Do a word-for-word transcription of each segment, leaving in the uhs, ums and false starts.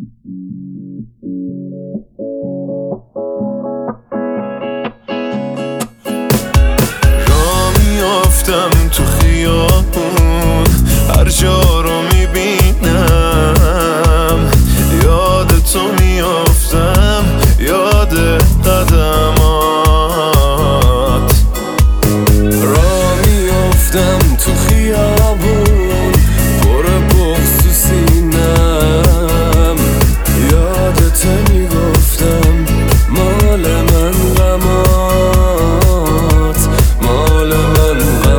رفتم تو خیابون، هر جا رو میبینم یاد تو میافتم، یاد قدمات. را میافتم تو خیابون، پر بغض تو سینم، یاد تو میگفتم مال من غمات، مال من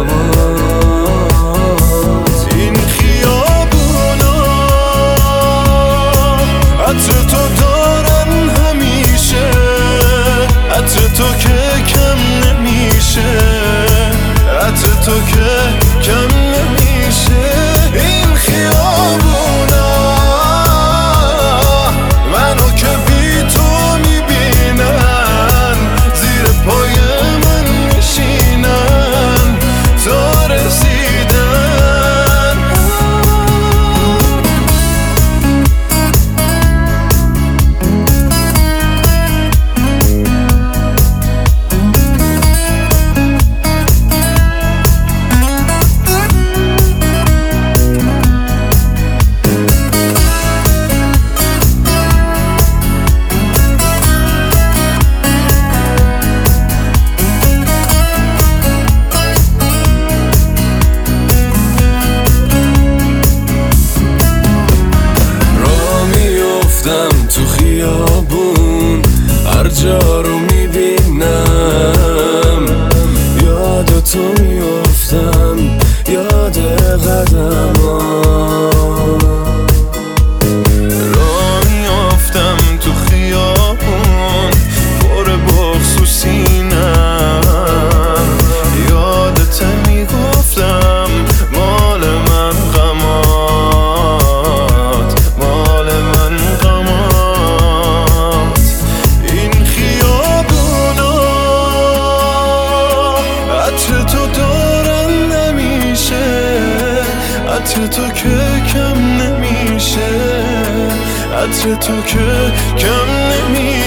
غمات. این خیابونا عطر تو دارن همیشه، عطر تو که کم نمیشه، عطر تو که کم نمیشه. این خیابونا منو که بی تو میبینن، زیر پای من میشینن تا رسیدن. تو خیابون هر جا رو میبینم، یاد تو میافتم، یاد قدمات. را میافتم تو خیابون، پر بغض و سینم، یادت میگفتم مال من غمات، مال من غمات. عطر تو دارن نمیشه، عطر تو که کم نمیشه، عطر تو که کم نمیشه.